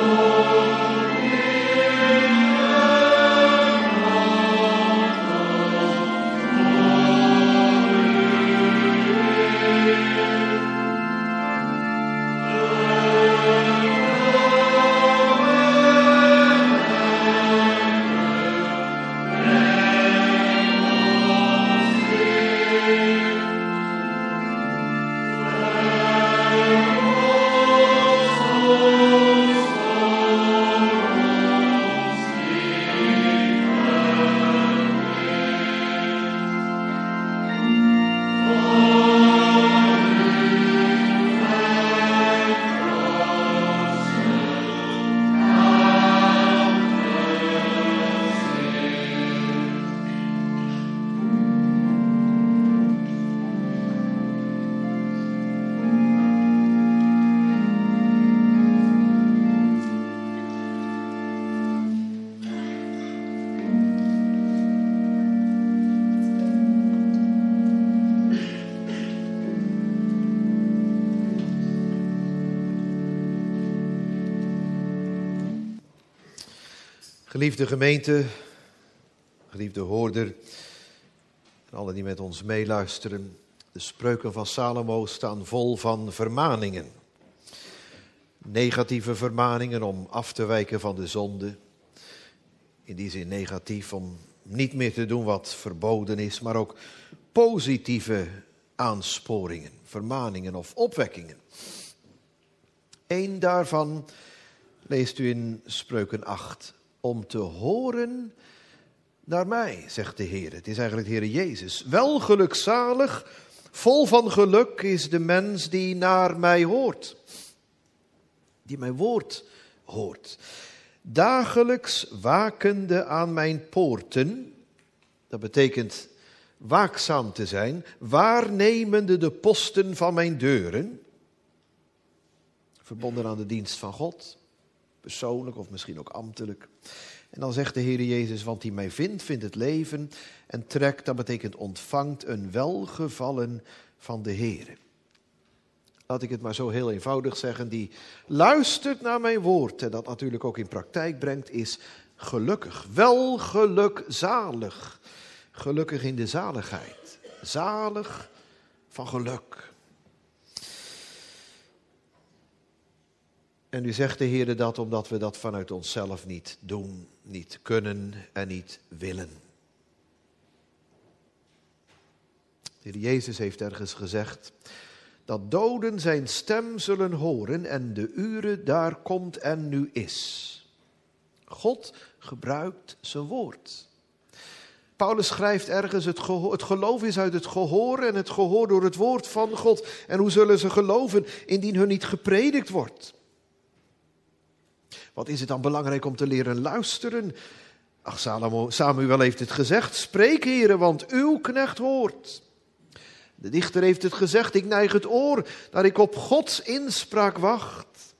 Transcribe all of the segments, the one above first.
Geliefde gemeente, geliefde hoorder, en allen die met ons meeluisteren, de spreuken van Salomo staan vol van vermaningen. Negatieve vermaningen om af te wijken van de zonde. In die zin negatief om niet meer te doen wat verboden is, maar ook positieve aansporingen, vermaningen of opwekkingen. Eén daarvan leest u in Spreuken 8. Om te horen naar mij, zegt de Heer. Het is eigenlijk de Heer Jezus. Wel gelukzalig, vol van geluk is de mens die naar mij hoort. Die mijn woord hoort. Dagelijks wakende aan mijn poorten. Dat betekent waakzaam te zijn. Waarnemende de posten van mijn deuren. Verbonden aan de dienst van God. Persoonlijk of misschien ook ambtelijk. En dan zegt de Heer Jezus, want die mij vindt het leven. En trekt, dat betekent ontvangt een welgevallen van de Heer. Laat ik het maar zo heel eenvoudig zeggen. Die luistert naar mijn woord en dat natuurlijk ook in praktijk brengt, is gelukkig. Wel gelukzalig. Gelukkig in de zaligheid. Zalig van geluk. En nu zegt de Heer dat omdat we dat vanuit onszelf niet doen, niet kunnen en niet willen. De Heer Jezus heeft ergens gezegd dat doden zijn stem zullen horen en de uren daar komt en nu is. God gebruikt zijn woord. Paulus schrijft ergens, het geloof is uit het gehoor en het gehoor door het woord van God. En hoe zullen ze geloven indien hun niet gepredikt wordt? Wat is het dan belangrijk om te leren luisteren? Ach, Samuel heeft het gezegd. Spreek, Heere, want uw knecht hoort. De dichter heeft het gezegd. Ik neig het oor, dat ik op Gods inspraak wacht.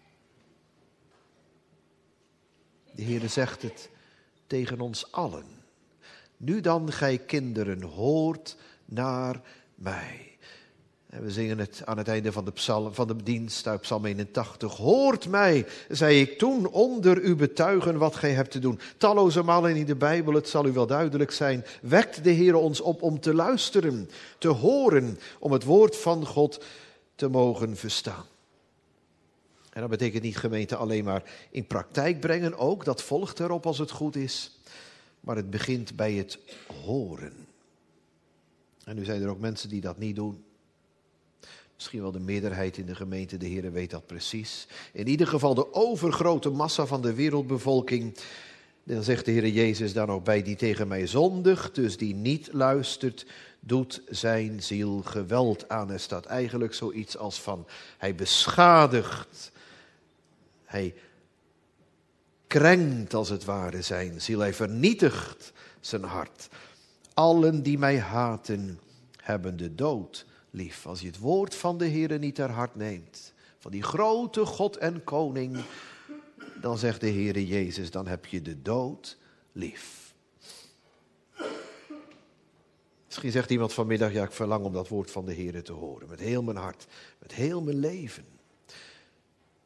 De Heere zegt het tegen ons allen. Nu dan, gij kinderen, hoort naar mij. En we zingen het aan het einde van de dienst uit Psalm 81. Hoort mij, zei ik toen, onder u betuigen wat gij hebt te doen. Talloze malen in de Bijbel, het zal u wel duidelijk zijn, wekt de Heer ons op om te luisteren, te horen, om het woord van God te mogen verstaan. En dat betekent niet, gemeente, alleen maar in praktijk brengen ook, dat volgt erop als het goed is. Maar het begint bij het horen. En nu zijn er ook mensen die dat niet doen. Misschien wel de meerderheid in de gemeente, de Heer weet dat precies. In ieder geval de overgrote massa van de wereldbevolking. Dan zegt de Heer Jezus dan ook bij, die tegen mij zondigt, dus die niet luistert, doet zijn ziel geweld aan. Er staat eigenlijk zoiets als van, hij beschadigt, hij krenkt als het ware zijn ziel, hij vernietigt zijn hart. Allen die mij haten, hebben de dood lief. Als je het woord van de Heer niet ter hart neemt, van die grote God en koning, dan zegt de Heer Jezus, dan heb je de dood lief. Misschien zegt iemand vanmiddag, ja, ik verlang om dat woord van de Heer te horen, met heel mijn hart, met heel mijn leven. Het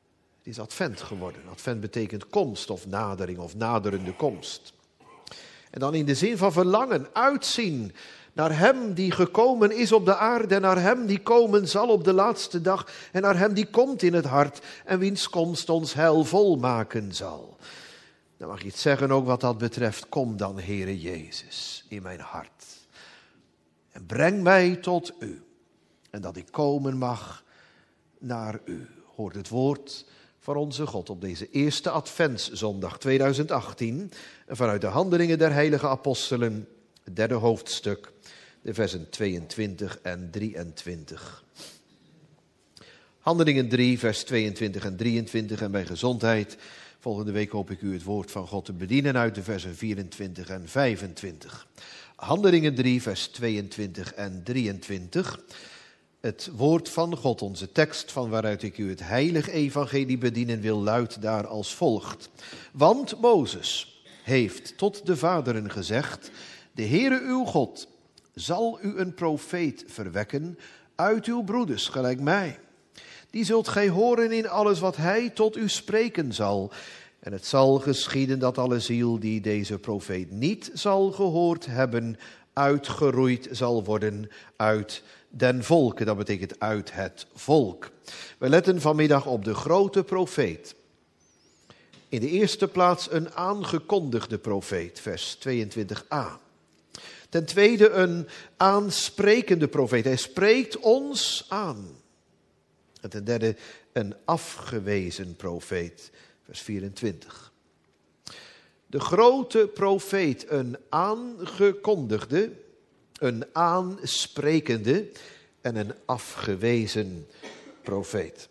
is advent geworden. Advent betekent komst of nadering of naderende komst. En dan in de zin van verlangen, uitzien naar hem die gekomen is op de aarde en naar hem die komen zal op de laatste dag en naar hem die komt in het hart en wiens komst ons heil volmaken zal. Dan mag je iets zeggen ook wat dat betreft. Kom dan, Heere Jezus, in mijn hart. En breng mij tot u. En dat ik komen mag naar u. Hoort het woord van onze God op deze eerste Adventszondag 2018. En vanuit de Handelingen der Heilige Apostelen, het derde hoofdstuk, de versen 22 en 23. Handelingen 3, vers 22 en 23. En bij gezondheid, volgende week hoop ik u het woord van God te bedienen uit de versen 24 en 25. Handelingen 3, vers 22 en 23. Het woord van God, onze tekst van waaruit ik u het heilige evangelie bedienen wil, luidt daar als volgt. Want Mozes heeft tot de vaderen gezegd, de Heere uw God zal u een profeet verwekken uit uw broeders, gelijk mij. Die zult gij horen in alles wat hij tot u spreken zal. En het zal geschieden dat alle ziel die deze profeet niet zal gehoord hebben, uitgeroeid zal worden uit den volken. Dat betekent uit het volk. We letten vanmiddag op de grote profeet. In de eerste plaats een aangekondigde profeet, vers 22a. Ten tweede een aansprekende profeet. Hij spreekt ons aan. En ten derde een afgewezen profeet, vers 24. De grote profeet, een aangekondigde, een aansprekende en een afgewezen profeet.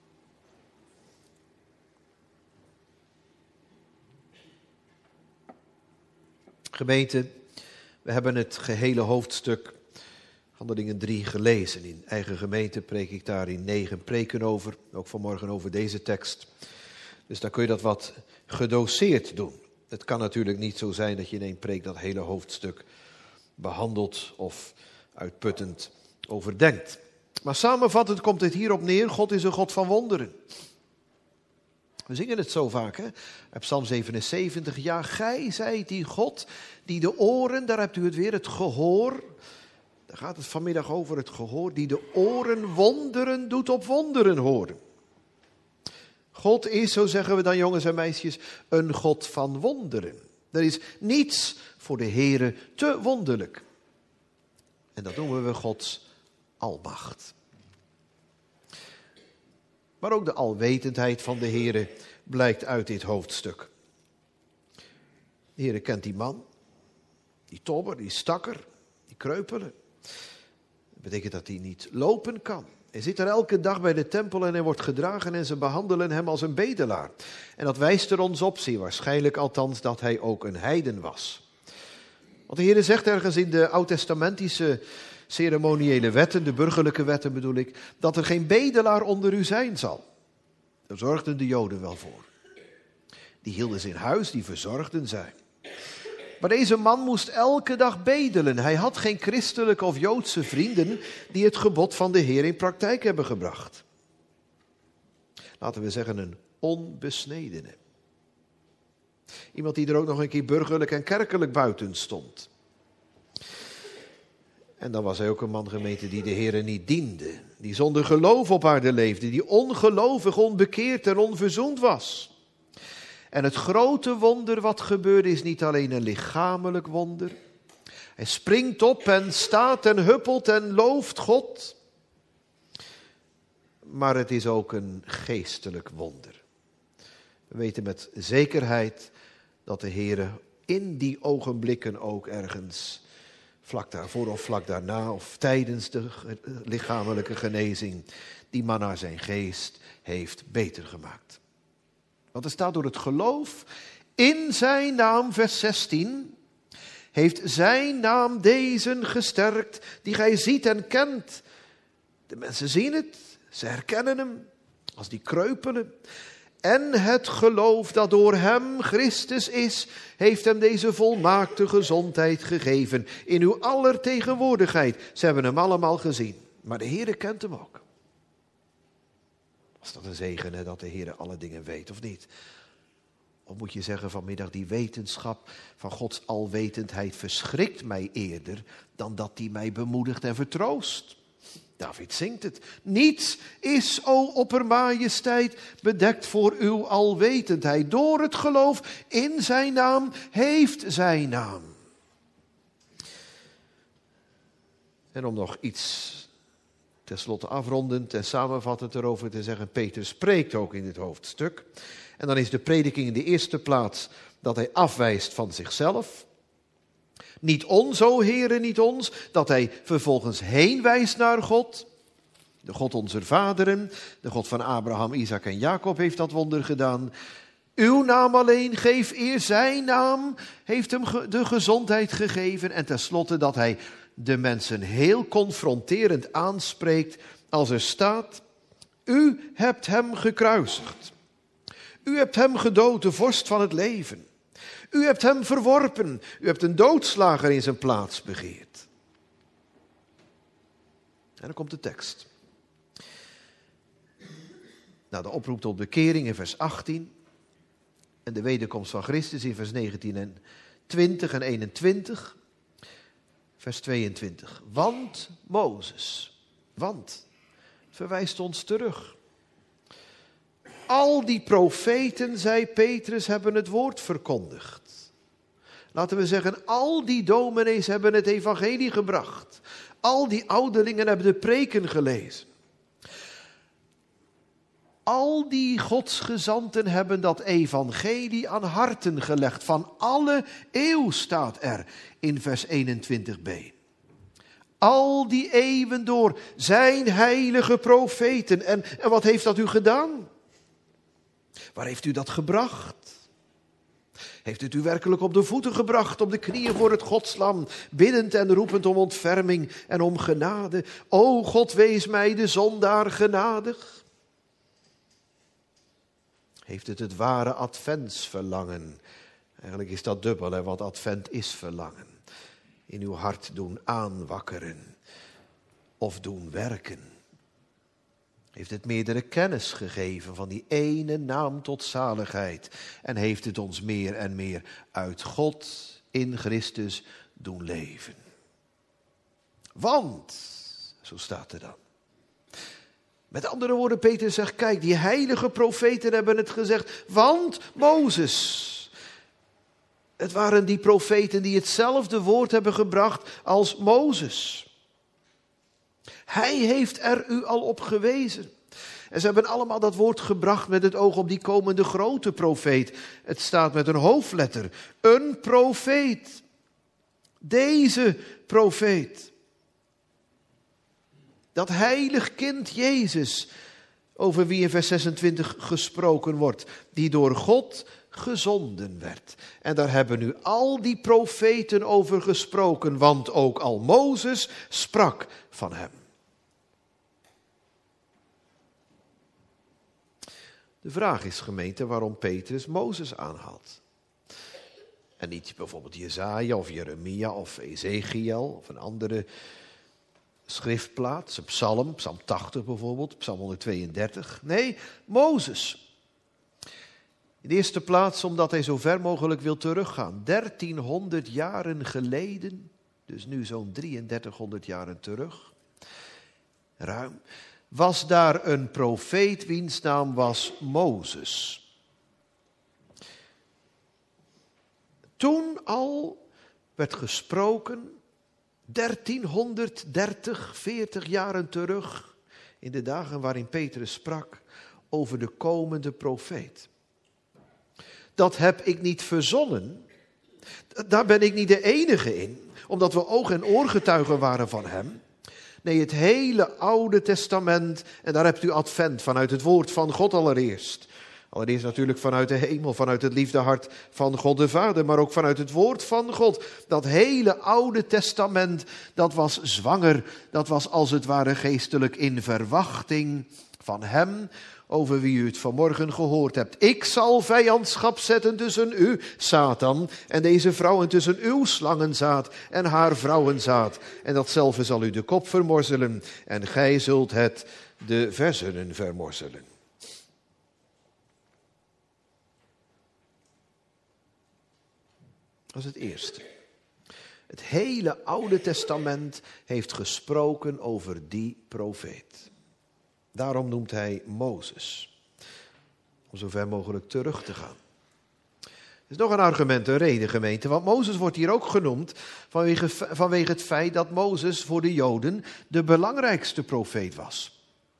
Gemeente, we hebben het gehele hoofdstuk Handelingen 3 gelezen. In eigen gemeente preek ik daar in 9 preken over. Ook vanmorgen over deze tekst. Dus dan kun je dat wat gedoseerd doen. Het kan natuurlijk niet zo zijn dat je in 1 preek dat hele hoofdstuk behandelt of uitputtend overdenkt. Maar samenvattend komt het hierop neer. God is een God van wonderen. We zingen het zo vaak, hè? Op Psalm 77. Ja, gij zijt die God die de oren, daar hebt u het weer, het gehoor. Daar gaat het vanmiddag over, het gehoor, die de oren wonderen doet op wonderen horen. God is, zo zeggen we dan jongens en meisjes, een God van wonderen. Er is niets voor de Heere te wonderlijk. En dat noemen we Gods almacht. Maar ook de alwetendheid van de Heere blijkt uit dit hoofdstuk. De Heere kent die man, die tobber, die stakker, die kreupele. Dat betekent dat hij niet lopen kan. Hij zit er elke dag bij de tempel en hij wordt gedragen en ze behandelen hem als een bedelaar. En dat wijst er ons op, zeer waarschijnlijk althans, dat hij ook een heiden was. Want de Heere zegt ergens in de oud-testamentische ceremoniële wetten, de burgerlijke wetten bedoel ik, dat er geen bedelaar onder u zijn zal. Daar zorgden de Joden wel voor. Die hielden ze in huis, die verzorgden zij. Maar deze man moest elke dag bedelen. Hij had geen christelijke of Joodse vrienden die het gebod van de Heer in praktijk hebben gebracht. Laten we zeggen een onbesnedene. Iemand die er ook nog een keer burgerlijk en kerkelijk buiten stond. En dan was hij ook een man, gemeente, die de Heer niet diende. Die zonder geloof op aarde leefde. Die ongelovig, onbekeerd en onverzoend was. En het grote wonder wat gebeurde is niet alleen een lichamelijk wonder. Hij springt op en staat en huppelt en looft God. Maar het is ook een geestelijk wonder. We weten met zekerheid dat de Heer in die ogenblikken ook ergens, vlak daarvoor of vlak daarna of tijdens de lichamelijke genezing, die man naar zijn geest heeft beter gemaakt. Want er staat door het geloof in zijn naam, vers 16, heeft zijn naam deze gesterkt, die gij ziet en kent. De mensen zien het, ze herkennen hem als die kreupelen. En het geloof dat door hem Christus is, heeft hem deze volmaakte gezondheid gegeven. In uw aller tegenwoordigheid. Ze hebben hem allemaal gezien. Maar de Heere kent hem ook. Is dat een zegen, hè, dat de Heer alle dingen weet, of niet? Of moet je zeggen vanmiddag, die wetenschap van Gods alwetendheid verschrikt mij eerder dan dat die mij bemoedigt en vertroost. David zingt het. Niets is, o oppermajesteit, bedekt voor uw alwetendheid. Door het geloof in zijn naam heeft zijn naam. En om nog iets tenslotte afrondend en samenvattend erover te zeggen, Peter spreekt ook in dit hoofdstuk. En dan is de prediking in de eerste plaats dat hij afwijst van zichzelf. Niet ons, o Heere, niet ons. Dat hij vervolgens heen wijst naar God. De God onze vaderen, de God van Abraham, Isaac en Jacob heeft dat wonder gedaan. Uw naam alleen, geef eer, zijn naam heeft hem de gezondheid gegeven. En tenslotte dat hij de mensen heel confronterend aanspreekt als er staat: u hebt hem gekruisigd. U hebt hem gedood, de vorst van het leven. U hebt hem verworpen. U hebt een doodslager in zijn plaats begeerd. En dan komt de tekst. Nou, de oproep tot bekering in vers 18. En de wederkomst van Christus in vers 19 en 20 en 21. Vers 22. Want Mozes, want, verwijst ons terug. Al die profeten, zei Petrus, hebben het woord verkondigd. Laten we zeggen, al die dominees hebben het evangelie gebracht. Al die ouderlingen hebben de preken gelezen. Al die godsgezanten hebben dat evangelie aan harten gelegd. Van alle eeuw staat er in vers 21b. Al die eeuwen door zijn heilige profeten. En wat heeft dat u gedaan? Waar heeft u dat gebracht? Heeft het u werkelijk op de voeten gebracht, op de knieën voor het Godslam, biddend en roepend om ontferming en om genade? O God, wees mij de zondaar genadig. Heeft het ware adventsverlangen? Eigenlijk is dat dubbel, hè, want advent is verlangen. In uw hart doen aanwakkeren of doen werken. Heeft het meerdere kennis gegeven van die ene naam tot zaligheid. En heeft het ons meer en meer uit God in Christus doen leven. Want, zo staat er dan. Met andere woorden, Peter zegt, kijk, die heilige profeten hebben het gezegd. Want Mozes. Het waren die profeten die hetzelfde woord hebben gebracht als Mozes. Hij heeft er u al op gewezen. En ze hebben allemaal dat woord gebracht met het oog op die komende grote profeet. Het staat met een hoofdletter. Een profeet. Deze profeet. Dat heilig kind Jezus, over wie in vers 26 gesproken wordt, die door God gezonden werd. En daar hebben nu al die profeten over gesproken, want ook al Mozes sprak van hem. De vraag is, gemeente, waarom Petrus Mozes aanhaalt. En niet bijvoorbeeld Jesaja of Jeremia of Ezekiel of een andere schriftplaats, een psalm, psalm 80 bijvoorbeeld, psalm 132. Nee, Mozes. In de eerste plaats omdat hij zo ver mogelijk wil teruggaan. 1300 jaren geleden, dus nu zo'n 3300 jaren terug, ruim, was daar een profeet wiens naam was Mozes. Toen al werd gesproken, 40 jaren terug, in de dagen waarin Petrus sprak, over de komende profeet. Dat heb ik niet verzonnen, daar ben ik niet de enige in, omdat we oog- en oorgetuigen waren van hem. Nee, het hele Oude Testament, en daar hebt u advent vanuit het woord van God allereerst. Allereerst natuurlijk vanuit de hemel, vanuit het liefdehart van God de Vader, maar ook vanuit het woord van God. Dat hele Oude Testament, dat was zwanger, dat was als het ware geestelijk in verwachting van hem, over wie u het vanmorgen gehoord hebt. Ik zal vijandschap zetten tussen u, Satan, en deze vrouw, en tussen uw slangenzaad en haar vrouwenzaad. En datzelfde zal u de kop vermorzelen, en gij zult het de verzenen vermorzelen. Dat is het eerste. Het hele Oude Testament heeft gesproken over die profeet. Daarom noemt hij Mozes. Om zo ver mogelijk terug te gaan. Er is nog een argument, een reden, gemeente. Want Mozes wordt hier ook genoemd vanwege het feit dat Mozes voor de Joden de belangrijkste profeet was.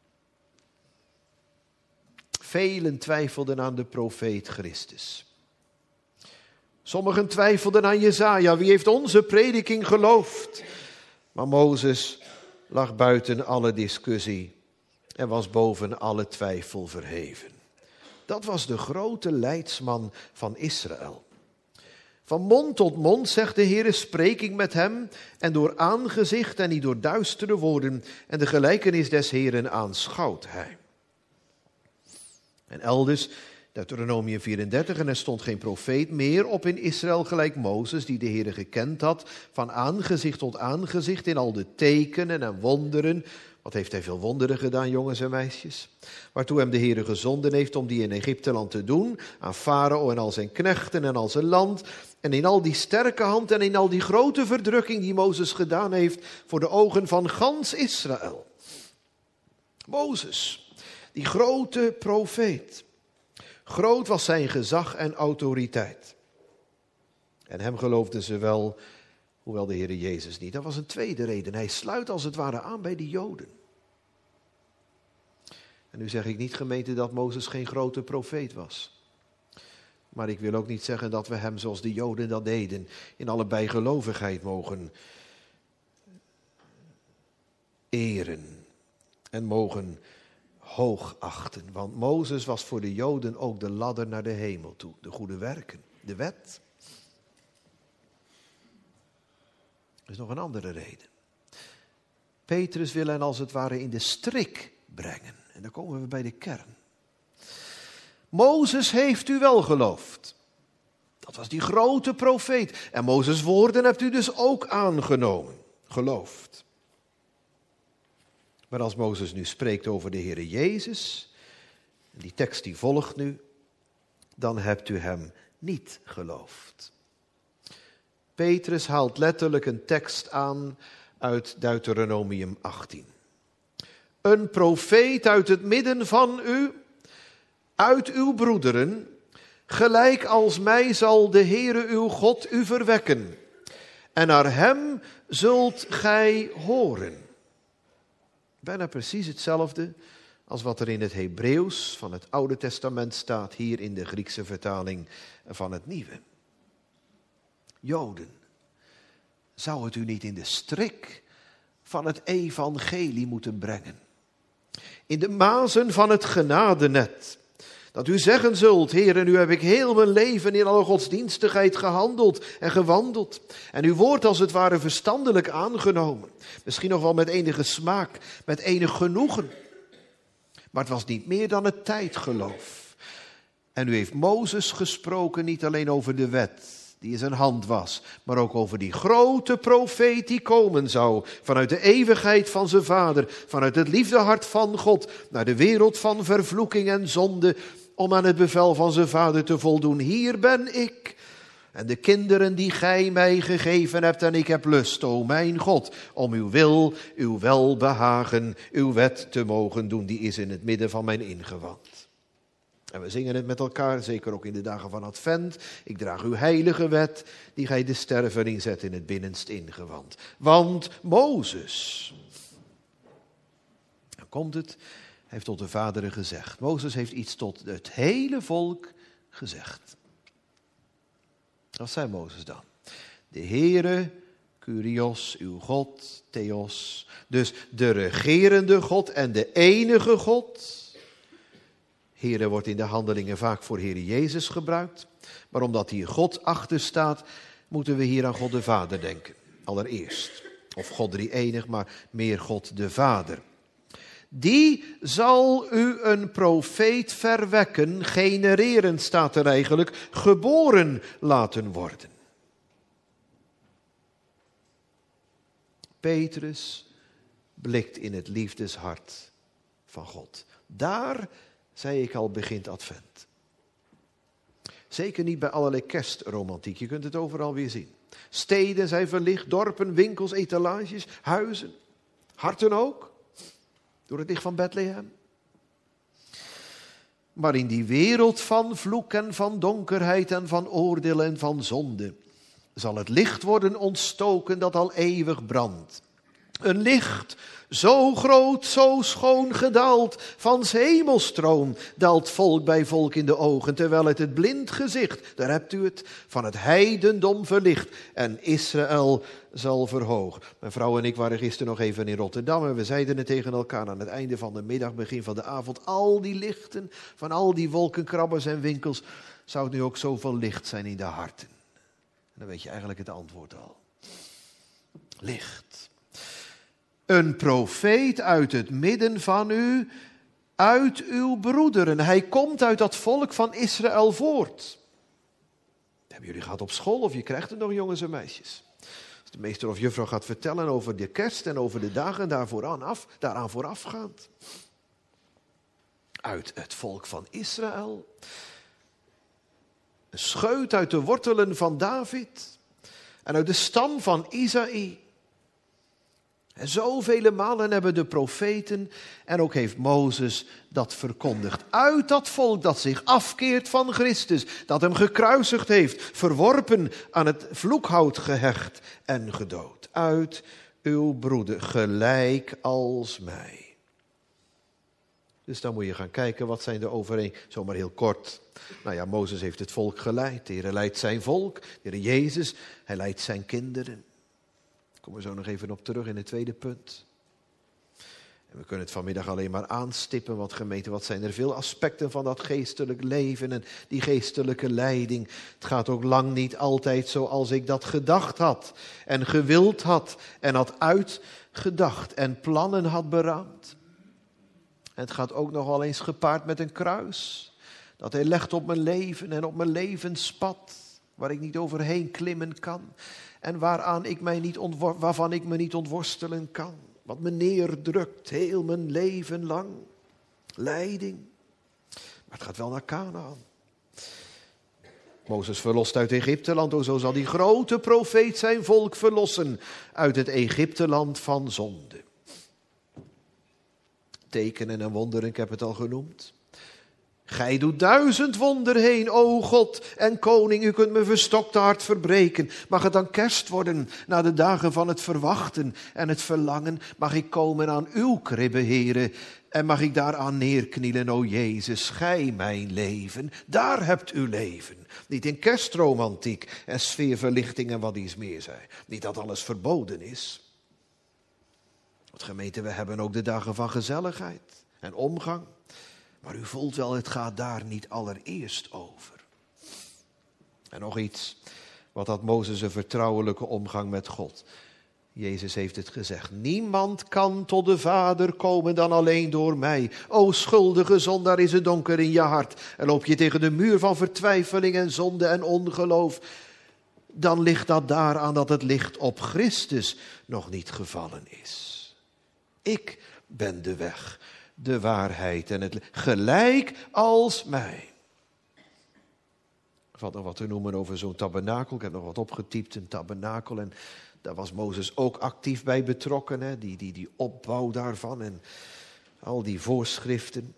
Velen twijfelden aan de profeet Christus. Sommigen twijfelden aan Jesaja. Wie heeft onze prediking geloofd? Maar Mozes lag buiten alle discussie en was boven alle twijfel verheven. Dat was de grote leidsman van Israël. Van mond tot mond, zegt de Heere, spreek ik met hem, en door aangezicht en niet door duistere woorden, en de gelijkenis des Heeren aanschouwt hij. En elders, Deuteronomium 34, en er stond geen profeet meer op in Israël gelijk Mozes, die de Heere gekend had, van aangezicht tot aangezicht in al de tekenen en wonderen. Wat heeft hij veel wonderen gedaan, jongens en meisjes? Waartoe hem de Heere gezonden heeft om die in Egypteland te doen, aan Farao en al zijn knechten en al zijn land, en in al die sterke hand en in al die grote verdrukking die Mozes gedaan heeft voor de ogen van gans Israël. Mozes, die grote profeet. Groot was zijn gezag en autoriteit. En hem geloofden ze wel, hoewel de Heere Jezus niet. Dat was een tweede reden. Hij sluit als het ware aan bij de Joden. En nu zeg ik niet, gemeente, dat Mozes geen grote profeet was. Maar ik wil ook niet zeggen dat we hem zoals de Joden dat deden, in alle bijgelovigheid mogen eren en mogen hoogachten. Want Mozes was voor de Joden ook de ladder naar de hemel toe. De goede werken, de wet. Er is nog een andere reden. Petrus wil hen als het ware in de strik brengen. En dan komen we bij de kern. Mozes heeft u wel geloofd. Dat was die grote profeet. En Mozes' woorden hebt u dus ook aangenomen, geloofd. Maar als Mozes nu spreekt over de Heere Jezus, die tekst die volgt nu, dan hebt u hem niet geloofd. Petrus haalt letterlijk een tekst aan uit Deuteronomium 18. Een profeet uit het midden van u, uit uw broederen, gelijk als mij zal de Heere uw God u verwekken. En naar hem zult gij horen. Bijna precies hetzelfde als wat er in het Hebreeuws van het Oude Testament staat, hier in de Griekse vertaling van het Nieuwe. Joden, zou het u niet in de strik van het evangelie moeten brengen? In de mazen van het genadenet. Dat u zeggen zult, Heere, nu heb ik heel mijn leven in alle godsdienstigheid gehandeld en gewandeld. En uw woord als het ware verstandelijk aangenomen. Misschien nog wel met enige smaak, met enig genoegen. Maar het was niet meer dan het tijdgeloof. En u heeft Mozes gesproken niet alleen over de wet die in zijn hand was, maar ook over die grote profeet die komen zou, vanuit de eeuwigheid van zijn vader, vanuit het liefdehart van God, naar de wereld van vervloeking en zonde, om aan het bevel van zijn vader te voldoen. Hier ben ik en de kinderen die gij mij gegeven hebt, en ik heb lust, o mijn God, om uw wil, uw welbehagen, uw wet te mogen doen, die is in het midden van mijn ingewand. En we zingen het met elkaar, zeker ook in de dagen van Advent. Ik draag uw heilige wet, die gij de sterveling zet in het binnenst ingewand. Want Mozes, dan komt het, heeft tot de vaderen gezegd. Mozes heeft iets tot het hele volk gezegd. Wat zei Mozes dan? De Heere, Kyrios, uw God, Theos. Dus de regerende God en de enige God. Heere wordt in de handelingen vaak voor Heere Jezus gebruikt. Maar omdat hier God achter staat, moeten we hier aan God de Vader denken. Allereerst. Of God drie-enig, maar meer God de Vader. Die zal u een profeet verwekken, genereren staat er eigenlijk, geboren laten worden. Petrus blikt in het liefdeshart van God. Daar, zei ik al, begint Advent. Zeker niet bij allerlei kerstromantiek. Je kunt het overal weer zien. Steden zijn verlicht, dorpen, winkels, etalages, huizen. Harten ook, door het licht van Bethlehem. Maar in die wereld van vloek en van donkerheid en van oordeel en van zonde zal het licht worden ontstoken dat al eeuwig brandt. Een licht, zo groot, zo schoon gedaald, van 's hemels troon, daalt volk bij volk in de ogen, terwijl het blind gezicht, daar hebt u het, van het heidendom verlicht en Israël zal verhogen. Mijn vrouw en ik waren gisteren nog even in Rotterdam en we zeiden het tegen elkaar aan het einde van de middag, begin van de avond, al die lichten van al die wolkenkrabbers en winkels, zou het nu ook zoveel licht zijn in de harten? En dan weet je eigenlijk het antwoord al. Licht. Een profeet uit het midden van u, uit uw broederen. Hij komt uit dat volk van Israël voort. Dat hebben jullie gehad op school of je krijgt het nog, jongens en meisjes. Als de meester of juffrouw gaat vertellen over de kerst en over de dagen daaraan voorafgaand. Uit het volk van Israël. Een scheut uit de wortelen van David. En uit de stam van Isaï. En zoveel malen hebben de profeten en ook heeft Mozes dat verkondigd. Uit dat volk dat zich afkeert van Christus, dat hem gekruisigd heeft, verworpen, aan het vloekhout gehecht en gedood. Uit uw broeder, gelijk als mij. Dus dan moet je gaan kijken, wat zijn de overeenkomsten? Zomaar heel kort. Nou ja, Mozes heeft het volk geleid. De Heer leidt zijn volk. De Heer Jezus, hij leidt zijn kinderen. Daar komen we zo nog even op terug in het tweede punt. En we kunnen het vanmiddag alleen maar aanstippen, want gemeente, wat zijn er veel aspecten van dat geestelijk leven en die geestelijke leiding. Het gaat ook lang niet altijd zoals ik dat gedacht had en gewild had en had uitgedacht en plannen had beraamd. En het gaat ook nog wel eens gepaard met een kruis. Dat hij legt op mijn leven en op mijn levenspad, waar ik niet overheen klimmen kan. En waarvan ik me niet ontworstelen kan. Wat me neerdrukt, heel mijn leven lang. Leiding. Maar het gaat wel naar Kanaan. Mozes verlost uit Egypteland, zo zal die grote profeet zijn volk verlossen uit het Egypteland van zonde. Tekenen en wonderen, ik heb het al genoemd. Gij doet 1000 wonderen heen, o God en koning, u kunt mijn verstokte hart verbreken. Mag het dan kerst worden, na de dagen van het verwachten en het verlangen? Mag ik komen aan uw kribbe, Heere, en mag ik daaraan neerknielen, o Jezus, gij mijn leven, daar hebt u leven. Niet in kerstromantiek en sfeerverlichting en wat iets meer zijn. Niet dat alles verboden is. Want gemeente, we hebben ook de dagen van gezelligheid en omgang. Maar u voelt wel, het gaat daar niet allereerst over. En nog iets, wat had Mozes een vertrouwelijke omgang met God. Jezus heeft het gezegd, niemand kan tot de Vader komen dan alleen door mij. O schuldige zondaar, is het donker in je hart en loop je tegen de muur van vertwijfeling en zonde en ongeloof. Dan ligt dat daaraan dat het licht op Christus nog niet gevallen is. Ik ben de weg, de waarheid en het gelijk als mij. Er valt nog wat te noemen over zo'n tabernakel. Ik heb nog wat opgetypt, een tabernakel. En daar was Mozes ook actief bij betrokken. Hè? Die opbouw daarvan en al die voorschriften.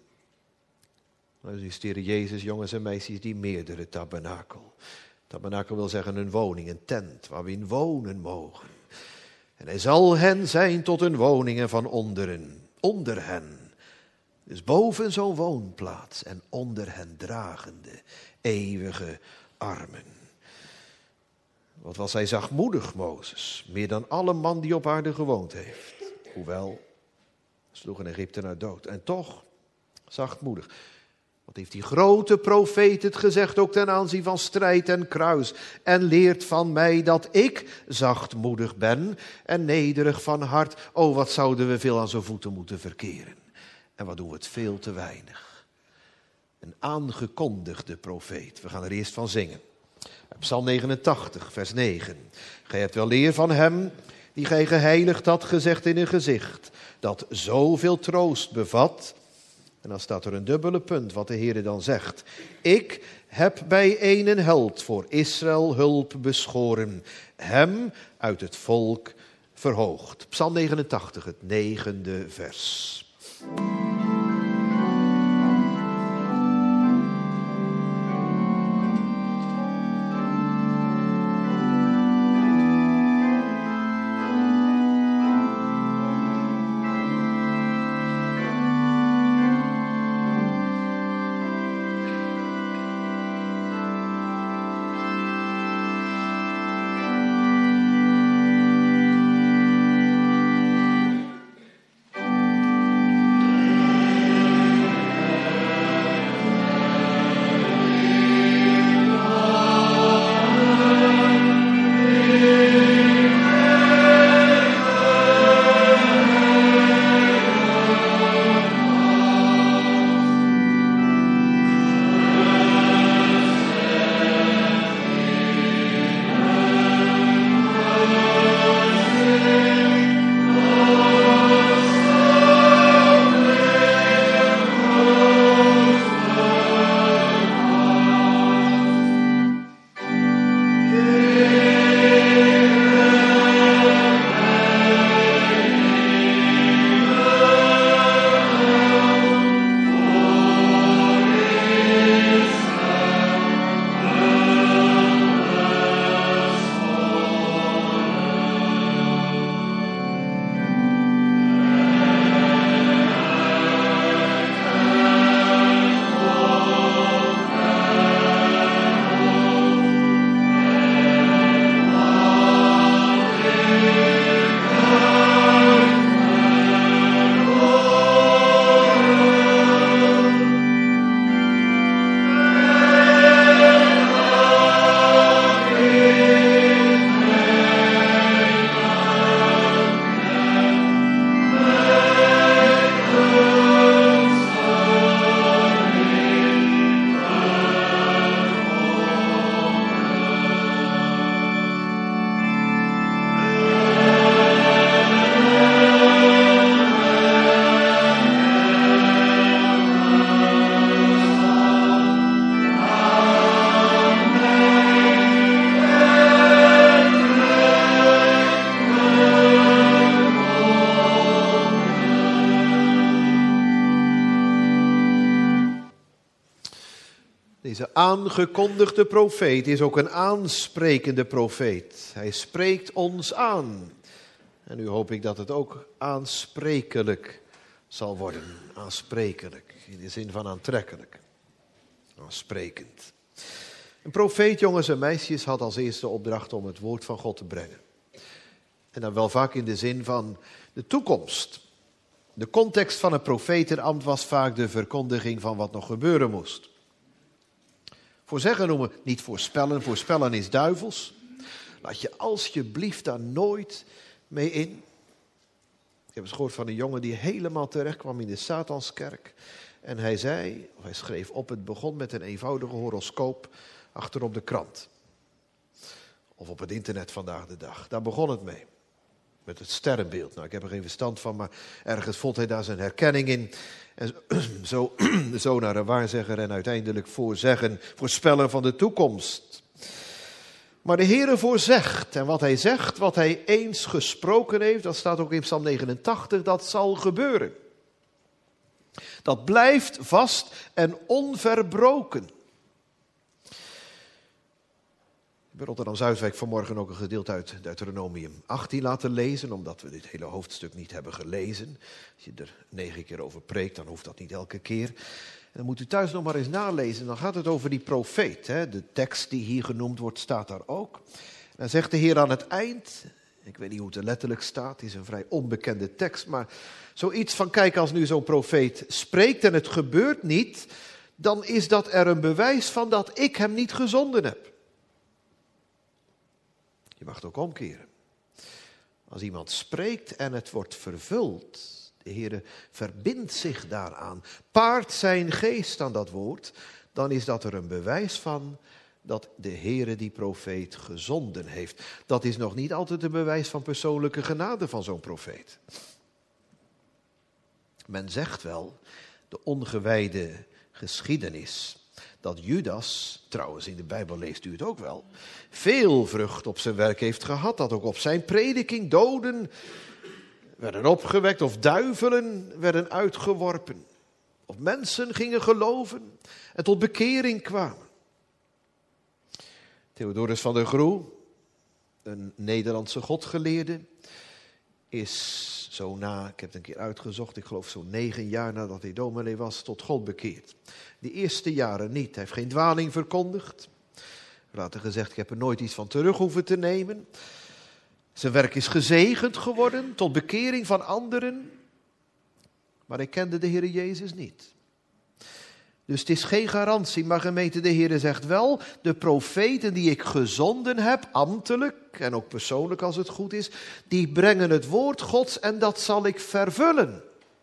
Nou is de Heer Jezus, jongens en meisjes, die meerdere tabernakel. Tabernakel wil zeggen een woning, een tent, waar we in wonen mogen. En hij zal hen zijn tot een woningen van onder hen. Dus boven zo'n woonplaats en onder hen dragende eeuwige armen. Wat was hij zachtmoedig, Mozes, meer dan alle man die op aarde gewoond heeft. Hoewel, sloeg een Egyptenaar dood. En toch, zachtmoedig. Wat heeft die grote profeet het gezegd, ook ten aanzien van strijd en kruis. En leert van mij dat ik zachtmoedig ben en nederig van hart. O, wat zouden we veel aan zijn voeten moeten verkeren. En wat doen we het veel te weinig. Een aangekondigde profeet. We gaan er eerst van zingen. Psalm 89, vers 9. Gij hebt wel leer van hem die gij geheiligd had gezegd in een gezicht. Dat zoveel troost bevat. En dan staat er een dubbele punt wat de Heer dan zegt. Ik heb bijeen een held voor Israël hulp beschoren, hem uit het volk verhoogd. Psalm 89, het 9e vers. Deze aangekondigde profeet is ook een aansprekende profeet. Hij spreekt ons aan. En nu hoop ik dat het ook aansprekelijk zal worden. Aansprekelijk, in de zin van aantrekkelijk. Aansprekend. Een profeet, jongens en meisjes, had als eerste opdracht om het woord van God te brengen. En dan wel vaak in de zin van de toekomst. De context van het profetenambt was vaak de verkondiging van wat nog gebeuren moest. Voorzeggen noemen niet voorspellen. Voorspellen is duivels. Laat je alsjeblieft daar nooit mee in. Ik heb eens gehoord van een jongen die helemaal terecht kwam in de Satanskerk. En hij zei, of hij schreef op, het begon met een eenvoudige horoscoop achterop de krant. Of op het internet vandaag de dag. Daar begon het mee. Met het sterrenbeeld. Nou, ik heb er geen verstand van, maar ergens vond hij daar zijn herkenning in. En zo naar een waarzegger en uiteindelijk voorspellen van de toekomst. Maar de Heere voorzegt. En wat hij zegt, wat hij eens gesproken heeft, dat staat ook in Psalm 89, dat zal gebeuren. Dat blijft vast en onverbroken. Ik heb Rotterdam-Zuidwijk vanmorgen ook een gedeelte uit Deuteronomium 18 laten lezen, omdat we dit hele hoofdstuk niet hebben gelezen. Als je er 9 keer over preekt, dan hoeft dat niet elke keer. En dan moet u thuis nog maar eens nalezen. Dan gaat het over die profeet. Hè? De tekst die hier genoemd wordt, staat daar ook. En dan zegt de Heer aan het eind, ik weet niet hoe het er letterlijk staat, het is een vrij onbekende tekst, maar zoiets van, kijk, als nu zo'n profeet spreekt en het gebeurt niet, dan is dat er een bewijs van dat ik hem niet gezonden heb. Je mag het ook omkeren. Als iemand spreekt en het wordt vervuld, de Heere verbindt zich daaraan, paart zijn geest aan dat woord, dan is dat er een bewijs van dat de Heere die profeet gezonden heeft. Dat is nog niet altijd een bewijs van persoonlijke genade van zo'n profeet. Men zegt wel, de ongewijde geschiedenis, dat Judas, trouwens in de Bijbel leest u het ook wel, veel vrucht op zijn werk heeft gehad. Dat ook op zijn prediking doden werden opgewekt of duivelen werden uitgeworpen. Of mensen gingen geloven en tot bekering kwamen. Theodorus van der Groe, een Nederlandse godgeleerde, is zo na, ik heb het een keer uitgezocht, ik geloof zo'n 9 jaar nadat hij dominee was, tot God bekeerd. De eerste jaren niet. Hij heeft geen dwaling verkondigd. Later gezegd, ik heb er nooit iets van terug hoeven te nemen. Zijn werk is gezegend geworden, tot bekering van anderen. Maar hij kende de Heer Jezus niet. Dus het is geen garantie, maar gemeente, de Heer zegt wel, de profeten die ik gezonden heb, ambtelijk en ook persoonlijk als het goed is, die brengen het woord Gods en dat zal ik vervullen.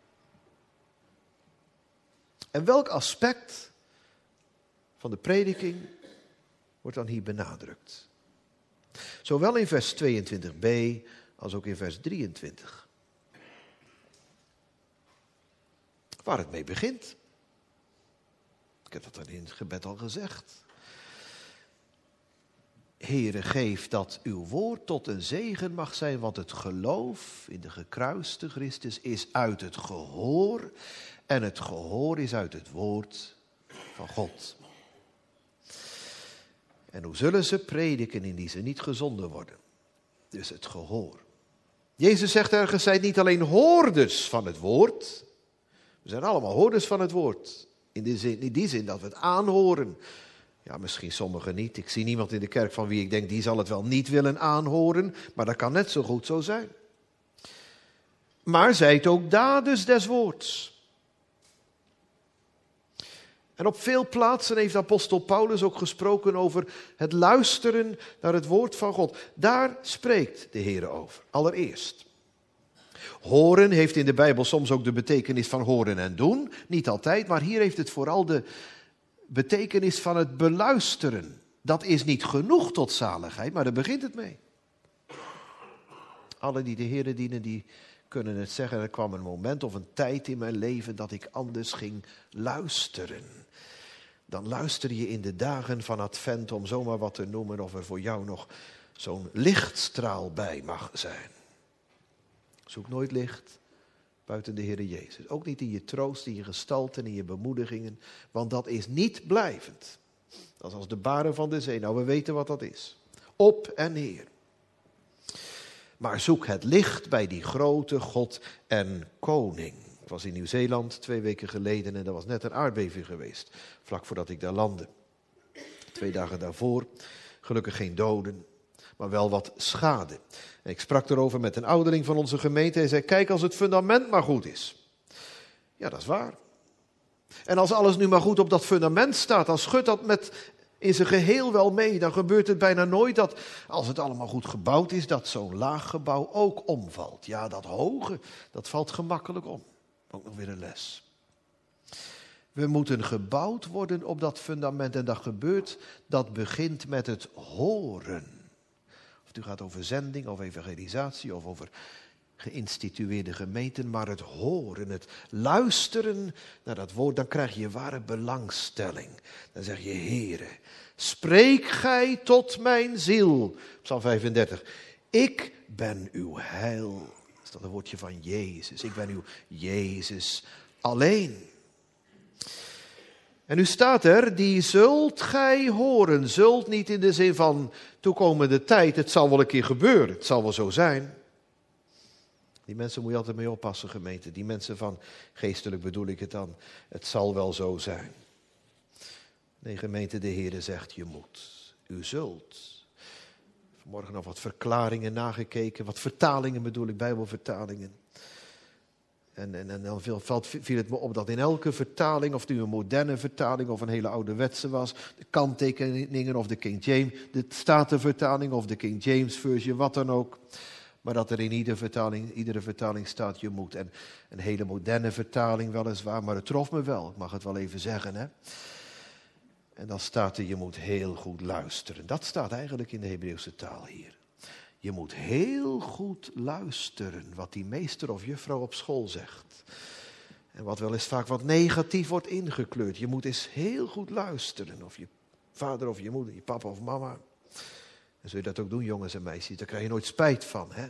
En welk aspect van de prediking wordt dan hier benadrukt? Zowel in vers 22b als ook in vers 23. Waar het mee begint. Ik heb dat dan in het gebed al gezegd. Heere, geef dat uw woord tot een zegen mag zijn, want het geloof in de gekruiste Christus is uit het gehoor en het gehoor is uit het woord van God. En hoe zullen ze prediken indien ze niet gezonden worden? Dus het gehoor. Jezus zegt ergens, zijn niet alleen hoorders van het woord. We zijn allemaal hoorders van het woord. In die zin dat we het aanhoren. Ja, misschien sommigen niet. Ik zie niemand in de kerk van wie ik denk, die zal het wel niet willen aanhoren. Maar dat kan net zo goed zo zijn. Maar zijt ook daders des woords. En op veel plaatsen heeft apostel Paulus ook gesproken over het luisteren naar het woord van God. Daar spreekt de Heer over, allereerst. Horen heeft in de Bijbel soms ook de betekenis van horen en doen. Niet altijd, maar hier heeft het vooral de betekenis van het beluisteren. Dat is niet genoeg tot zaligheid, maar daar begint het mee. Alle die de Heer dienen, die kunnen het zeggen. Er kwam een moment of een tijd in mijn leven dat ik anders ging luisteren. Dan luister je in de dagen van Advent, om zomaar wat te noemen, of er voor jou nog zo'n lichtstraal bij mag zijn. Zoek nooit licht buiten de Heer Jezus. Ook niet in je troost, in je gestalte, in je bemoedigingen. Want dat is niet blijvend. Dat is als de baren van de zee. Nou, we weten wat dat is. Op en neer. Maar zoek het licht bij die grote God en koning. Ik was in Nieuw-Zeeland 2 weken geleden en er was net een aardbeving geweest. Vlak voordat ik daar landde. 2 dagen daarvoor. Gelukkig geen doden, maar wel wat schade. En ik sprak erover met een ouderling van onze gemeente. Hij zei, kijk, als het fundament maar goed is. Ja, dat is waar. En als alles nu maar goed op dat fundament staat, dan schudt dat in zijn geheel wel mee. Dan gebeurt het bijna nooit dat, als het allemaal goed gebouwd is, dat zo'n laag gebouw ook omvalt. Ja, dat hoge, dat valt gemakkelijk om. Ook nog weer een les. We moeten gebouwd worden op dat fundament. En dat begint met het horen. Of het gaat over zending, of evangelisatie, of over geïnstitueerde gemeenten. Maar het horen, het luisteren naar dat woord, dan krijg je ware belangstelling. Dan zeg je, Heere, spreek gij tot mijn ziel. Psalm 35. Ik ben uw heil. Dat is dat een woordje van Jezus. Ik ben uw Jezus alleen. En nu staat er, die zult gij horen. Zult niet in de zin van toekomende tijd. Het zal wel een keer gebeuren. Het zal wel zo zijn. Die mensen moet je altijd mee oppassen, gemeente. Die mensen van, geestelijk bedoel ik het dan. Het zal wel zo zijn. Nee, gemeente, de Heere zegt, je moet. U zult. Vanmorgen nog wat verklaringen nagekeken. Wat vertalingen bedoel ik, Bijbelvertalingen. En dan viel het me op dat in elke vertaling, of het nu een moderne vertaling of een hele ouderwetse was, de kanttekeningen of de King James, de Statenvertaling of de King James versie, wat dan ook. Maar dat er in iedere vertaling staat, je moet. En een hele moderne vertaling weliswaar, maar het trof me wel, ik mag het wel even zeggen. Hè? En dan staat er, je moet heel goed luisteren. Dat staat eigenlijk in de Hebreeuwse taal hier. Je moet heel goed luisteren wat die meester of juffrouw op school zegt. En wat wel eens vaak wat negatief wordt ingekleurd. Je moet eens heel goed luisteren. Of je vader of je moeder, je papa of mama. En zul je dat ook doen, jongens en meisjes. Daar krijg je nooit spijt van, hè.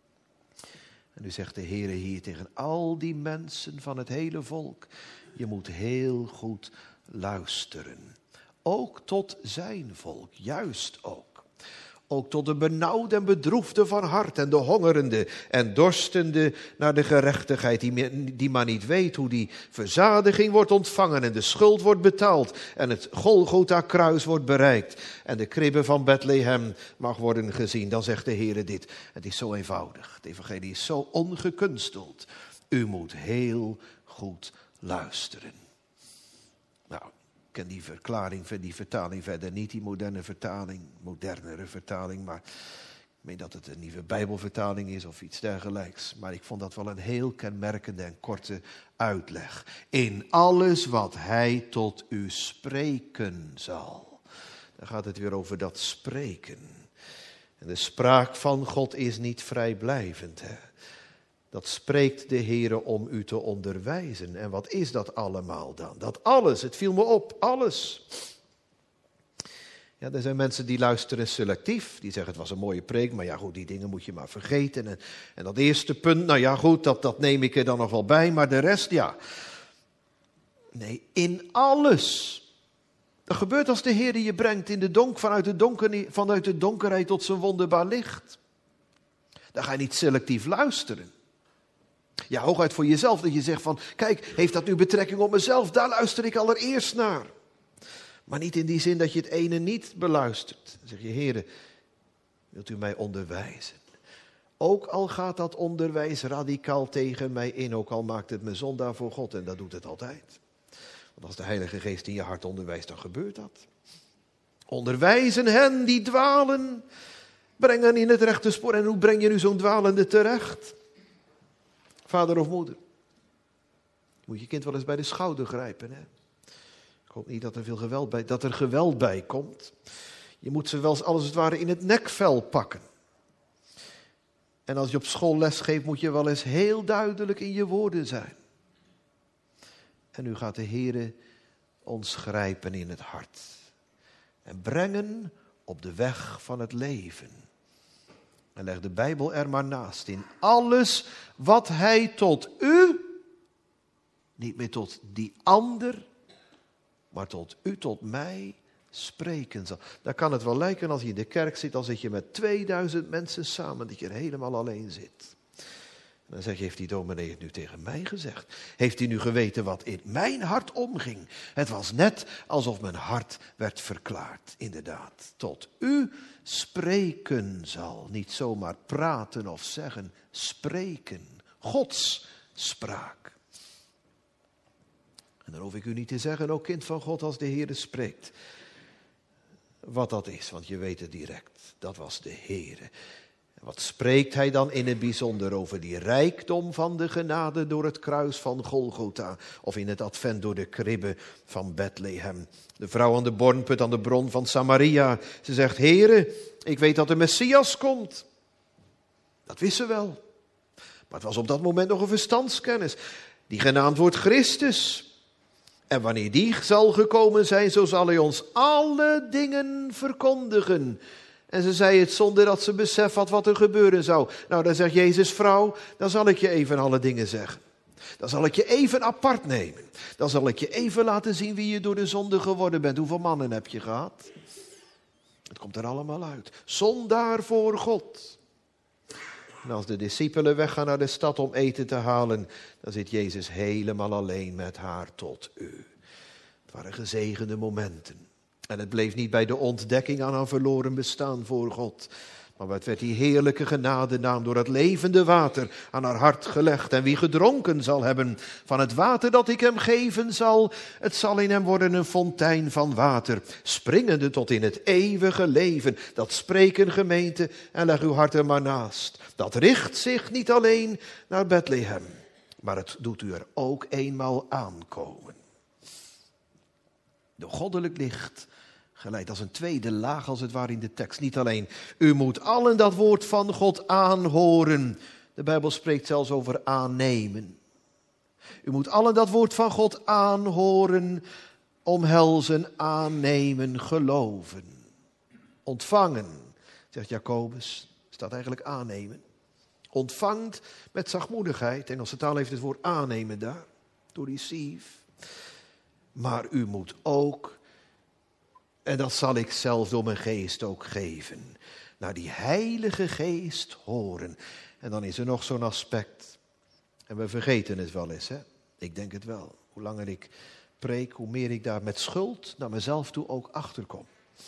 En nu zegt de Heer hier tegen al die mensen van het hele volk. Je moet heel goed luisteren. Ook tot zijn volk, juist ook. Ook tot de benauwde en bedroefde van hart en de hongerende en dorstende naar de gerechtigheid. Die maar niet weet hoe die verzadiging wordt ontvangen en de schuld wordt betaald. En het Golgotha-kruis wordt bereikt. En de kribbe van Bethlehem mag worden gezien. Dan zegt de Heer dit. Het is zo eenvoudig. Het evangelie is zo ongekunsteld. U moet heel goed luisteren. Nou, ik ken die verklaring, die vertaling verder niet, die modernere vertaling, maar ik meen dat het een nieuwe Bijbelvertaling is of iets dergelijks. Maar ik vond dat wel een heel kenmerkende en korte uitleg. In alles wat hij tot u spreken zal. Dan gaat het weer over dat spreken. En de spraak van God is niet vrijblijvend, hè. Dat spreekt de Heere om u te onderwijzen. En wat is dat allemaal dan? Dat alles, het viel me op, alles. Ja, er zijn mensen die luisteren selectief. Die zeggen het was een mooie preek, maar ja goed, die dingen moet je maar vergeten. En dat eerste punt, nou ja goed, dat neem ik er dan nog wel bij. Maar de rest, ja. Nee, in alles. Dat gebeurt als de Heere je brengt in de vanuit de donkerheid tot zijn wonderbaar licht. Dan ga je niet selectief luisteren. Ja, hooguit voor jezelf, dat je zegt van, kijk, heeft dat nu betrekking op mezelf? Daar luister ik allereerst naar. Maar niet in die zin dat je het ene niet beluistert. Dan zeg je, Heere, wilt u mij onderwijzen? Ook al gaat dat onderwijs radicaal tegen mij in, ook al maakt het me zondaar voor God. En dat doet het altijd. Want als de Heilige Geest in je hart onderwijst, dan gebeurt dat. Onderwijzen hen die dwalen, breng hen in het rechte spoor. En hoe breng je nu zo'n dwalende terecht? Vader of moeder. Moet je kind wel eens bij de schouder grijpen. Hè? Ik hoop niet dat er geweld bij komt. Je moet ze wel eens als het ware in het nekvel pakken. En als je op school les geeft, moet je wel eens heel duidelijk in je woorden zijn. En nu gaat de Heere ons grijpen in het hart. En brengen op de weg van het leven. En leg de Bijbel er maar naast. In alles wat hij tot u, niet meer tot die ander, maar tot u, tot mij spreken zal. Daar kan het wel lijken als je in de kerk zit, dan zit je met 2000 mensen samen, dat je er helemaal alleen zit. En dan zeg je, heeft die dominee het nu tegen mij gezegd? Heeft hij nu geweten wat in mijn hart omging? Het was net alsof mijn hart werd verklaard, inderdaad. Tot u spreken zal, niet zomaar praten of zeggen, spreken. Gods spraak. En dan hoef ik u niet te zeggen, o kind van God, als de Heere spreekt, wat dat is, want je weet het direct. Dat was de Heere. Wat spreekt hij dan in het bijzonder over die rijkdom van de genade door het kruis van Golgotha? Of in het advent door de kribbe van Bethlehem. De vrouw aan de bornput aan de bron van Samaria. Ze zegt, Heere, ik weet dat de Messias komt. Dat wist ze wel. Maar het was op dat moment nog een verstandskennis. Die genaamd wordt Christus. En wanneer die zal gekomen zijn, zo zal hij ons alle dingen verkondigen. En ze zei het zonder dat ze besef had wat er gebeuren zou. Nou, dan zegt Jezus, vrouw, dan zal ik je even alle dingen zeggen. Dan zal ik je even apart nemen. Dan zal ik je even laten zien wie je door de zonde geworden bent. Hoeveel mannen heb je gehad? Het komt er allemaal uit. Zondaar voor God. En als de discipelen weggaan naar de stad om eten te halen, dan zit Jezus helemaal alleen met haar tot u. Het waren gezegende momenten. En het bleef niet bij de ontdekking aan haar verloren bestaan voor God. Maar het werd die heerlijke genadenaam door het levende water aan haar hart gelegd. En wie gedronken zal hebben van het water dat ik hem geven zal, het zal in hem worden een fontein van water, springende tot in het eeuwige leven. Dat spreken, gemeente, en leg uw hart er maar naast. Dat richt zich niet alleen naar Bethlehem, maar het doet u er ook eenmaal aankomen. Door goddelijk licht geleid als een tweede laag als het ware in de tekst. Niet alleen, u moet allen dat woord van God aanhoren. De Bijbel spreekt zelfs over aannemen. U moet allen dat woord van God aanhoren, omhelzen, aannemen, geloven. Ontvangen, zegt Jacobus, staat eigenlijk aannemen. Ontvangt met zachtmoedigheid. Engelse taal heeft het woord aannemen daar. To receive. Maar u moet ook, en dat zal ik zelf door mijn geest ook geven, naar die Heilige Geest horen. En dan is er nog zo'n aspect. En we vergeten het wel eens, hè? Ik denk het wel. Hoe langer ik preek, hoe meer ik daar met schuld naar mezelf toe ook achterkom.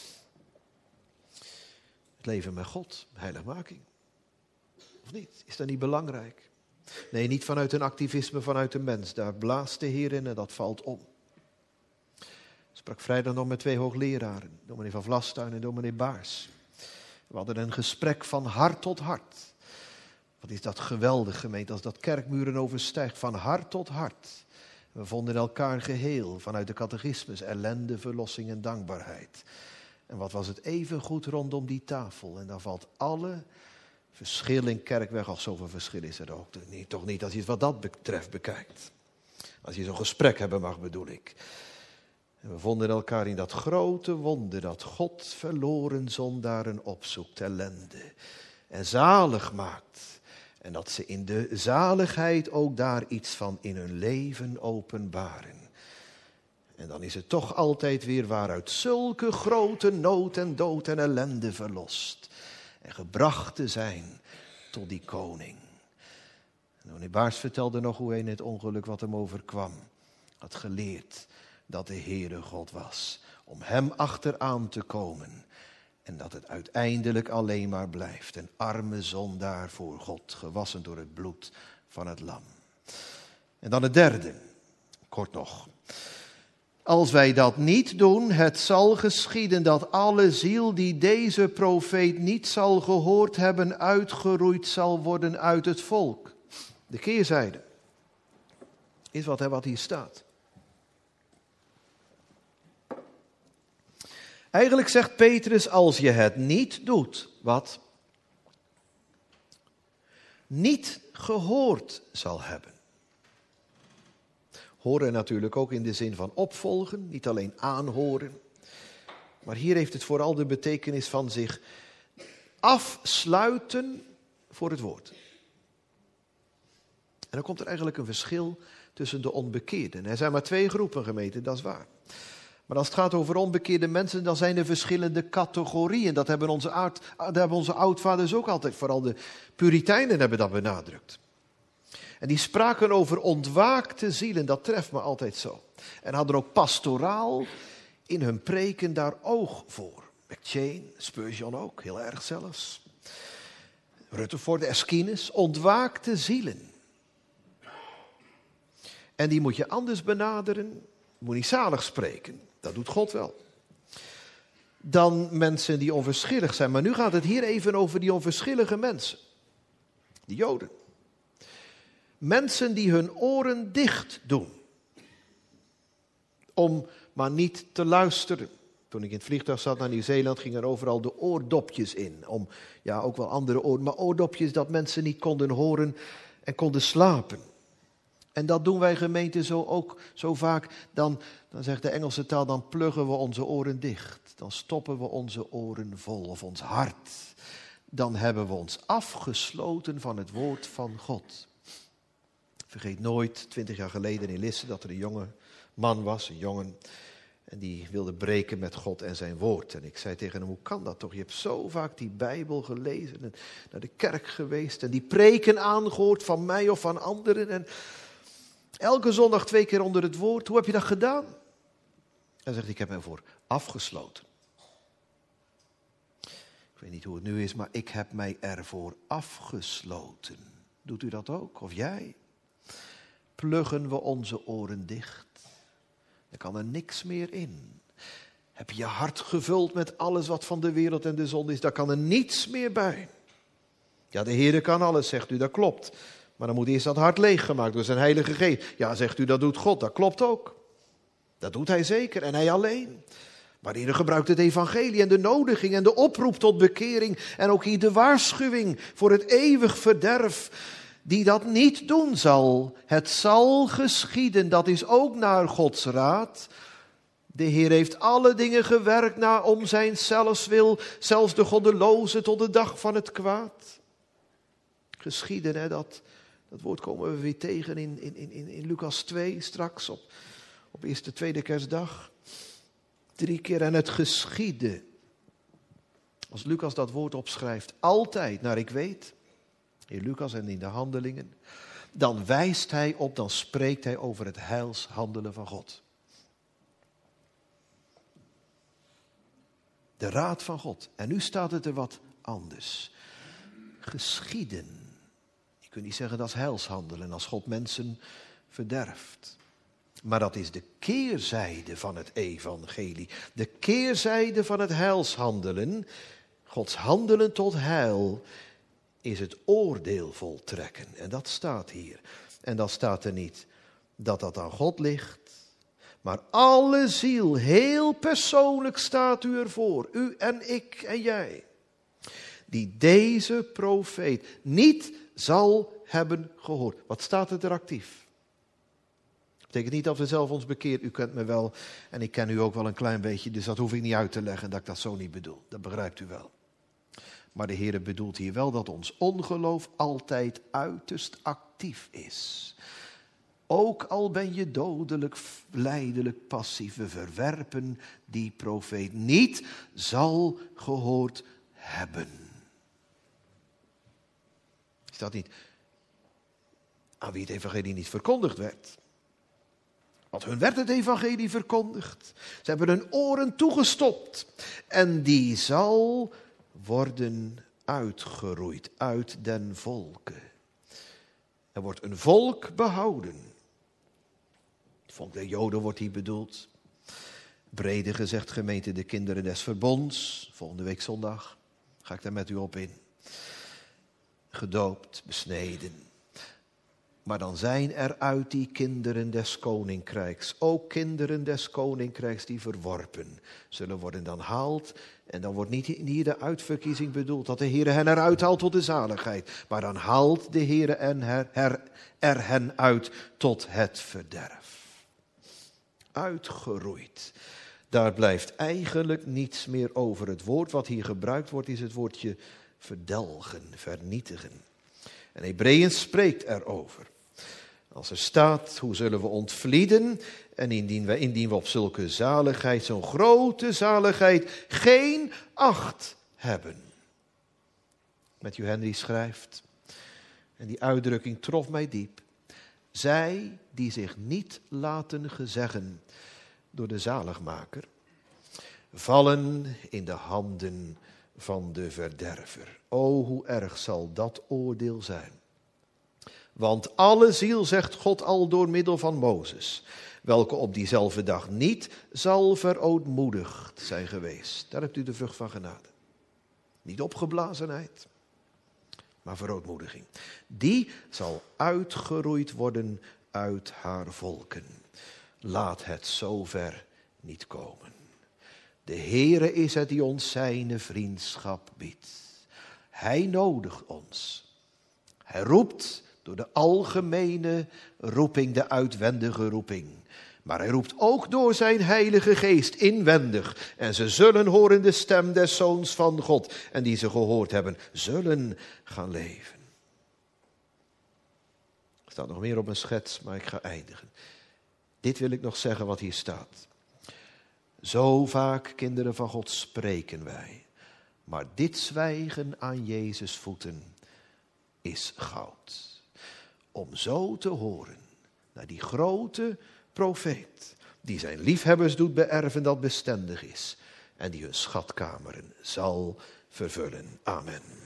Het leven met God, heiligmaking. Of niet? Is dat niet belangrijk? Nee, niet vanuit een activisme, vanuit een mens. Daar blaast de Heer in en dat valt om. Ik sprak vrijdag nog met 2 hoogleraren, dominee van Vlastuin en dominee Baars. We hadden een gesprek van hart tot hart. Wat is dat geweldig, gemeente, als dat kerkmuren overstijgt, van hart tot hart. We vonden elkaar geheel vanuit de catechismus, ellende, verlossing en dankbaarheid. En wat was het even goed rondom die tafel. En dan valt alle verschil in kerk weg. Ach, zoveel verschil is er ook niet. Toch niet als je het wat dat betreft bekijkt. Als je zo'n gesprek hebben mag, bedoel ik. En we vonden elkaar in dat grote wonder dat God verloren zondaren opzoekt, ellende. En zalig maakt. En dat ze in de zaligheid ook daar iets van in hun leven openbaren. En dan is het toch altijd weer waaruit zulke grote nood en dood en ellende verlost. En gebracht te zijn tot die koning. En meneer Baars vertelde nog hoe hij in het ongeluk wat hem overkwam had geleerd dat de Heere God was. Om hem achteraan te komen. En dat het uiteindelijk alleen maar blijft. Een arme zondaar voor God, gewassen door het bloed van het lam. En dan het derde, kort nog. Als wij dat niet doen, het zal geschieden dat alle ziel die deze profeet niet zal gehoord hebben, uitgeroeid zal worden uit het volk. De keerzijde is wat hier staat. Eigenlijk zegt Petrus, als je het niet doet, wat? Niet gehoord zal hebben. Horen natuurlijk ook in de zin van opvolgen, niet alleen aanhoren. Maar hier heeft het vooral de betekenis van zich afsluiten voor het woord. En dan komt er eigenlijk een verschil tussen de onbekeerden. Er zijn maar 2 groepen, gemeente, dat is waar. Maar als het gaat over onbekeerde mensen, dan zijn er verschillende categorieën. Dat hebben onze oudvaders ook altijd, vooral de Puritijnen hebben dat benadrukt. En die spraken over ontwaakte zielen, dat treft me altijd zo. En hadden ook pastoraal in hun preken daar oog voor. McChain, Spurgeon ook, heel erg zelfs. Rutherford, Aeschines, ontwaakte zielen. En die moet je anders benaderen, je moet niet zalig spreken. Dat doet God wel. Dan mensen die onverschillig zijn. Maar nu gaat het hier even over die onverschillige mensen. Die Joden. Mensen die hun oren dicht doen. Om maar niet te luisteren. Toen ik in het vliegtuig zat naar Nieuw-Zeeland gingen er overal de oordopjes in. Om, ja, ook wel andere oren. Maar oordopjes dat mensen niet konden horen en konden slapen. En dat doen wij gemeente zo ook zo vaak. Dan zegt de Engelse taal, dan pluggen we onze oren dicht. Dan stoppen we onze oren vol of ons hart. Dan hebben we ons afgesloten van het woord van God. Vergeet nooit, 20 jaar geleden in Lisse, dat er een jonge man was, een jongen. En die wilde breken met God en zijn woord. En ik zei tegen hem, hoe kan dat toch? Je hebt zo vaak die Bijbel gelezen en naar de kerk geweest. En die preken aangehoord van mij of van anderen. En elke zondag 2 keer onder het woord. Hoe heb je dat gedaan? Hij zegt, ik heb me ervoor afgesloten. Ik weet niet hoe het nu is, maar ik heb mij ervoor afgesloten. Doet u dat ook? Of jij? Pluggen we onze oren dicht? Er kan er niks meer in. Heb je je hart gevuld met alles wat van de wereld en de zonde is? Daar kan er niets meer bij. Ja, de Heere kan alles, zegt u, dat klopt. Maar dan moet eerst dat hart leeggemaakt door zijn Heilige Geest. Ja, zegt u, dat doet God, dat klopt ook. Dat doet hij zeker en hij alleen. Maar Heer gebruikt het evangelie en de nodiging en de oproep tot bekering. En ook hier de waarschuwing voor het eeuwig verderf. die dat niet doen zal. Het zal geschieden, dat is ook naar Gods raad. De Heer heeft alle dingen gewerkt om zijn zelfswil, zelfs de goddeloze tot de dag van het kwaad. Geschieden, hè, dat woord komen we weer tegen in Lucas 2 straks op eerste, tweede kerstdag. 3 keer en het geschiedde. Als Lucas dat woord opschrijft, altijd naar ik weet, in Lucas en in de handelingen, dan wijst hij op, dan spreekt hij over het heilshandelen van God. De raad van God. En nu staat het er wat anders. Geschieden. Je kunt niet zeggen dat is heilshandelen als God mensen verderft. Maar dat is de keerzijde van het evangelie. De keerzijde van het heilshandelen. Gods handelen tot heil is het oordeel voltrekken. En dat staat hier. En dan staat er niet dat dat aan God ligt. Maar alle ziel, heel persoonlijk staat u ervoor. U en ik en jij. Die deze profeet niet zal hebben gehoord. Wat staat er actief? Dat betekent niet dat we zelf ons bekeerd. U kent me wel en ik ken u ook wel een klein beetje. Dus dat hoef ik niet uit te leggen dat ik dat zo niet bedoel. Dat begrijpt u wel. Maar de Heer bedoelt hier wel dat ons ongeloof altijd uiterst actief is. Ook al ben je dodelijk, lijdelijk, passief, we verwerpen die profeet niet, zal gehoord hebben. Is dat niet aan wie het evangelie niet verkondigd werd? Want hun werd het evangelie verkondigd. Ze hebben hun oren toegestopt. En die zal worden uitgeroeid uit den volken. Er wordt een volk behouden. Het volk der Joden wordt hier bedoeld. Brede gezegd, gemeente de kinderen des verbonds. Volgende week zondag ga ik daar met u op in. Gedoopt, besneden. Maar dan zijn er uit die kinderen des koninkrijks, ook kinderen des koninkrijks die verworpen zullen worden dan haald. En dan wordt niet hier de uitverkiezing bedoeld, dat de Heer hen eruit haalt tot de zaligheid. Maar dan haalt de Heer er hen uit tot het verderf. Uitgeroeid. Daar blijft eigenlijk niets meer over. Het woord wat hier gebruikt wordt is het woordje verdelgen, vernietigen. En Hebreeën spreekt erover. Als er staat, hoe zullen we ontvlieden? En indien we op zulke zaligheid, zo'n grote zaligheid, geen acht hebben. Matthew Henry schrijft, en die uitdrukking trof mij diep. Zij die zich niet laten gezeggen door de zaligmaker, vallen in de handen van de verderver. O, hoe erg zal dat oordeel zijn. Want alle ziel, zegt God al door middel van Mozes, welke op diezelfde dag niet zal verootmoedigd zijn geweest. Daar hebt u de vrucht van genade. Niet opgeblazenheid, maar verootmoediging. Die zal uitgeroeid worden uit haar volken. Laat het zover niet komen. De Heere is het die ons zijn vriendschap biedt. Hij nodigt ons. Hij roept door de algemene roeping, de uitwendige roeping. Maar hij roept ook door zijn heilige geest inwendig. En ze zullen horen de stem des Zoons van God. En die ze gehoord hebben, zullen gaan leven. Er staat nog meer op een schets, maar ik ga eindigen. Dit wil ik nog zeggen wat hier staat. Zo vaak, kinderen van God, spreken wij. Maar dit zwijgen aan Jezus' voeten is goud. Om zo te horen naar die grote profeet, die zijn liefhebbers doet beërven dat bestendig is en die hun schatkameren zal vervullen. Amen.